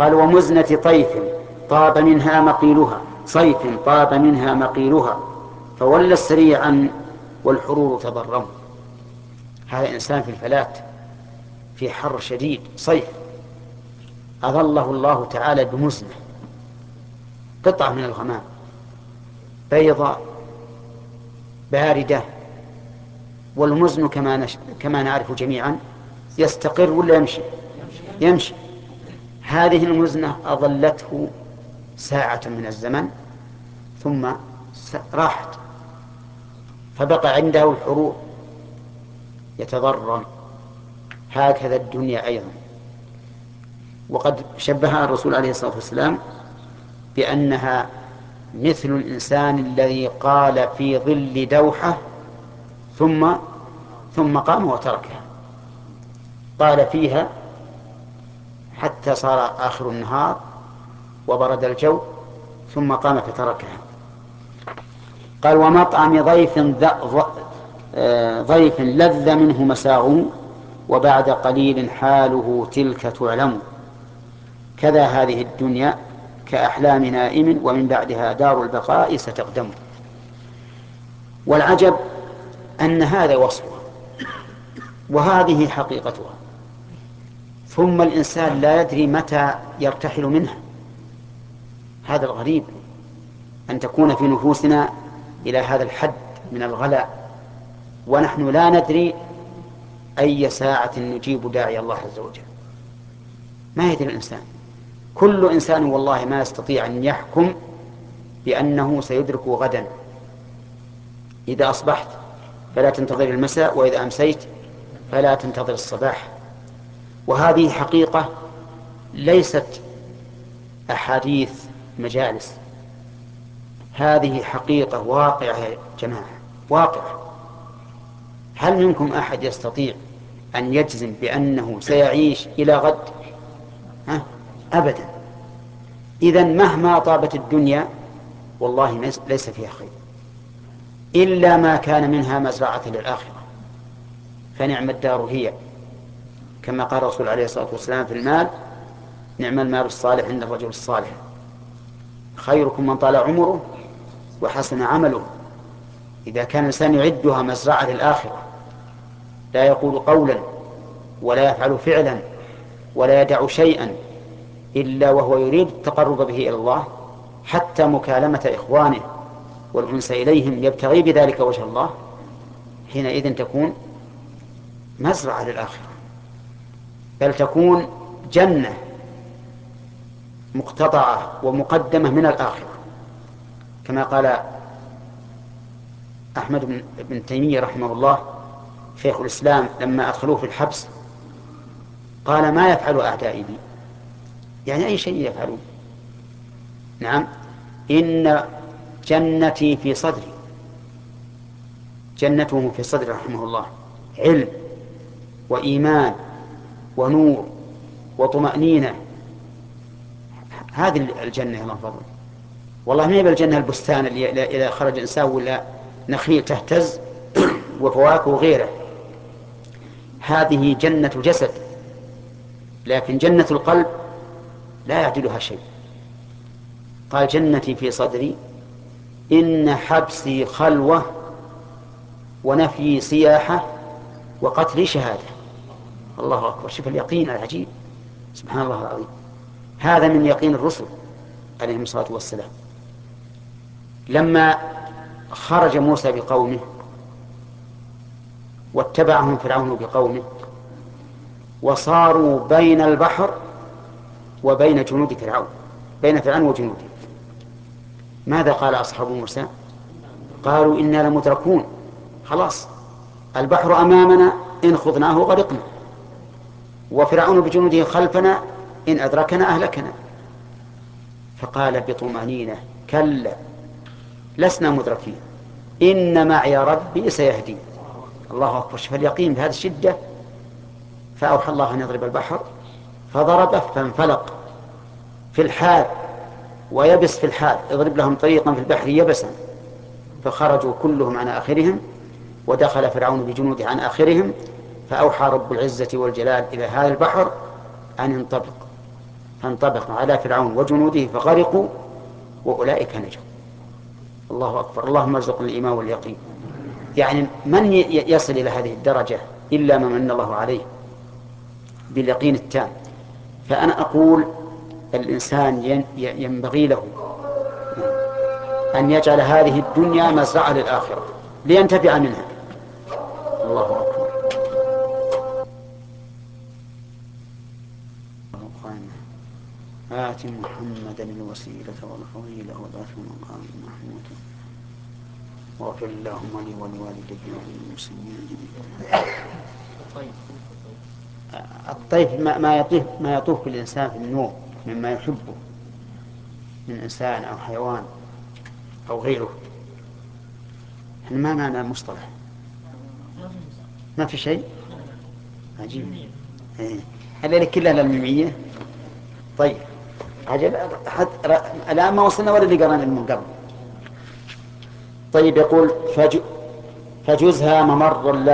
قال ومزنة طيف طاب منها مقيلها، صيف طاب منها مقيلها، فولى السريعا والحرور تضرم. هذا إنسان في الفلات في حر شديد صيف، أظله الله تعالى بمزنة، قطعة من الغمام بيضاء باردة. والمزن كما نعرف جميعا يستقر ولا يمشي؟ يمشي. هذه المزنة أظلته ساعة من الزمن ثم راحت، فبقى عنده الحرور يتضرم. هكذا الدنيا أيضا. وقد شبهها الرسول عليه الصلاة والسلام بأنها مثل الإنسان الذي قال في ظل دوحة ثم قام وتركها، قال فيها حتى صار آخر النهار وبرد الجو ثم قام فتركها. قال ومطعم ضيف لذ منه مساغ، وبعد قليل حاله تلك تعلم. كذا هذه الدنيا كأحلام نائم، ومن بعدها دار البقاء ستقدم. والعجب أن هذا وصفها وهذه حقيقتها، ثم الإنسان لا يدري متى يرتحل منها. هذا الغريب أن تكون في نفوسنا إلى هذا الحد من الغلاء ونحن لا ندري أي ساعة نجيب داعي الله عز وجل. ما يدري الإنسان. كل إنسان والله ما يستطيع أن يحكم بأنه سيدرك غدا. إذا أصبحت فلا تنتظر المساء، وإذا أمسيت فلا تنتظر الصباح. وهذه حقيقة ليست أحاديث مجالس، هذه حقيقة واقعة يا جماعة، واقعة. هل منكم أحد يستطيع أن يجزم بأنه سيعيش إلى غد؟ أبدا. إذن مهما طابت الدنيا والله ليس فيها خير إلا ما كان منها مزرعة للآخرة، فنعم الدار هي. كما قال الرسول عليه الصلاة والسلام في المال: نعم المال الصالح عند الرجل الصالح، خيركم من طال عمره وحسن عمله. إذا كان الإنسان يعدها مزرعة للآخرة، لا يقول قولا ولا يفعل فعلا ولا يدع شيئا إلا وهو يريد التقرب به إلى الله، حتى مكالمة إخوانه والأنس إليهم يبتغي بذلك وجه الله، حينئذ تكون مزرعة للآخرة، بل تكون جنة مقتطعة ومقدمة من الآخرة. كما قال أحمد بن تيمية رحمه الله شيخ الإسلام لما أدخلوه في الحبس، قال: ما يفعل أعدائي بي؟ يعني أي شيء يفعلون. نعم، إن جنتي في صدري. جنته في صدر رحمه الله علم وإيمان ونور وطمأنينة. هذه الجنة يا الله فضل. والله ما يبقى الجنة البستان اللي إذا خرج إنسان ولا نخيل تهتز وفواكه وغيره. هذه جنة جسد، لكن جنة القلب لا يعدلها شيء. قال: جنتي في صدري، إن حبسي خلوة، ونفي سياحة، وقتلي شهادة. الله أكبر. شوف اليقين العجيب، سبحان الله العظيم. هذا من يقين الرسل عليهم الصلاة والسلام. لما خرج موسى بقومه واتبعهم فرعون بقومه وصاروا بين البحر وبين جنود فرعون، بين فرعون وجنوده، ماذا قال أصحاب موسى؟ قالوا: إنا لمدركون، خلاص البحر أمامنا إن خضناه غرقنا، وفرعون بجنوده خلفنا إن أدركنا أهلكنا. فقال بطمأنينة: كلا لسنا مدركين، إن معي ربي سيهدين. الله أكبر. شوف اليقين بهذه الشدة. فأوحى الله أن يضرب البحر فضربه فانفلق في الحال ويبس في الحال، اضرب لهم طريقا في البحر يبسا، فخرجوا كلهم عن آخرهم، ودخل فرعون بجنوده عن آخرهم، فأوحى رب العزة والجلال إلى هذا البحر أن ينطبق، فانطبق على فرعون وجنوده فغرقوا وأولئك نجوا. الله أكبر. اللهم ارزقنا الإيمان واليقين. يعني من يصل إلى هذه الدرجة إلا من من الله عليه باليقين التام. فأنا أقول الإنسان ينبغي له أن يجعل هذه الدنيا مزرعة للآخرة لينتفع منها. الله أكبر. آت محمدا الوسيلة والفضيلة وبعثه مقام محمود واغفر اللهم لي ولوالدي وللمسلمين. الطيف ما يطوف بالإنسان في النوم مما يحبه من إنسان أو حيوان أو غيره. احنا ما معنى المصطلح؟ ما في شيء عجيب. هذا كلها للميمية. طيب عجب. الآن ما وصلنا ولا اللي قرانا من قبل. طيب يقول فجزها ممر